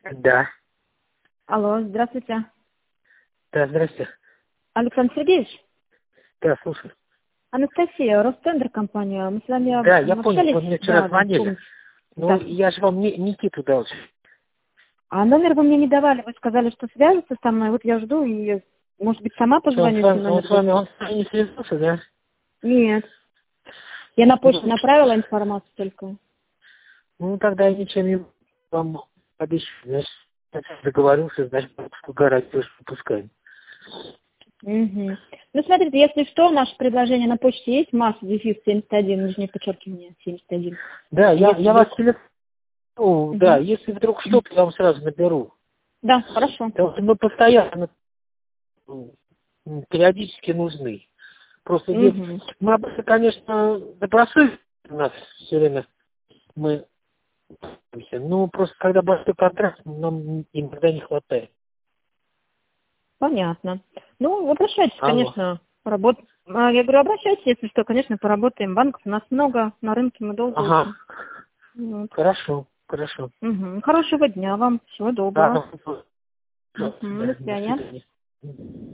Да. Алло, здравствуйте. Да, здрасте. Александр Сергеевич? Да, слушай. Анастасия, Ростендер компания. Мы с вами Да, я понял, общались. вы мне вчера звонили. помните. Ну, Да. я же вам Никиту дал. А номер вы мне не давали. Вы сказали, что свяжется со мной. Вот я жду и, может быть, сама Что, позвоню, если номер будет. он с вами не связался, да? Нет. Я на почту Ну, направила информацию только. ну, тогда я ничем не вам обещаю. Значит, договорился, значит, гарантию выпускаем. Угу. Ну, смотрите, если что, наше предложение на почте есть. Масс, дефис 71, нижнее подчеркивание 71. Да, я вас телефон... Да, Угу. если вдруг что, то я вам сразу наберу. Да, хорошо. Потому что мы постоянно периодически нужны. Просто Угу. мы обычно, конечно, добросовестны у нас все время. Мы, ну, просто когда большой контракт, нам иногда не хватает. Понятно. Ну, обращайтесь, Алло. конечно, я говорю, обращайтесь, если что, конечно, поработаем. Банков у нас много, на рынке мы долго Ага. очень. Вот. Хорошо, хорошо. Мгм. Хорошего дня вам, всего доброго. Да, Мгм. До до свидания. свидания.